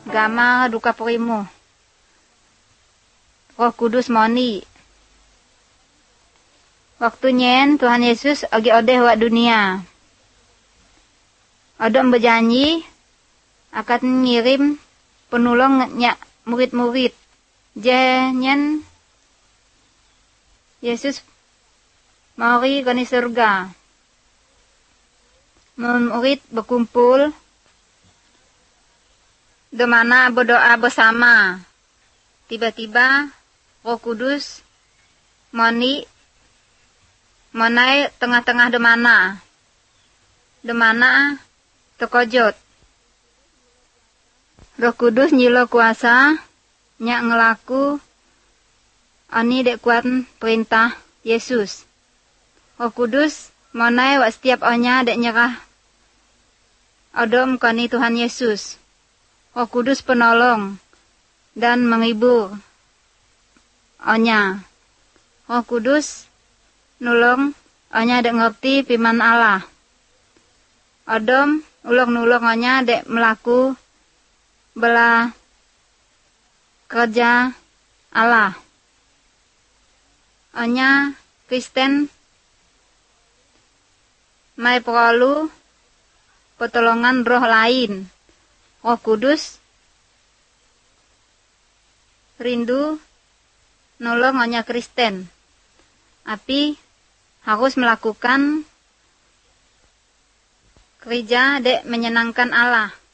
gama duka primu. Roh Kudus moni. Waktu nyen Tuhan Yesus agi odeh wak dunia. Odom berjanji akan ngirim penolong nyak murid-murid. Nyen Yesus mari ke surga. Murid berkumpul di mana berdoa bersama. Tiba-tiba Roh Kudus monai tengah-tengah di mana terkojot. Roh Kudus nyilo kuasa nyak ngelaku ani dek kuat perintah Yesus. Roh Kudus monai wak setiap onya dek nyerah odom kani Tuhan Yesus. Roh Kudus penolong dan menghibur onya. Roh Kudus nulung onya dek ngerti firman Allah. Odom ulung-nulung onya dek melaku bela kerja Allah. Onya Kristen mai perlu pertolongan roh lain. Roh Kudus rindu nolong onya Kristen. Api harus melakukan kerja dek menyenangkan Allah.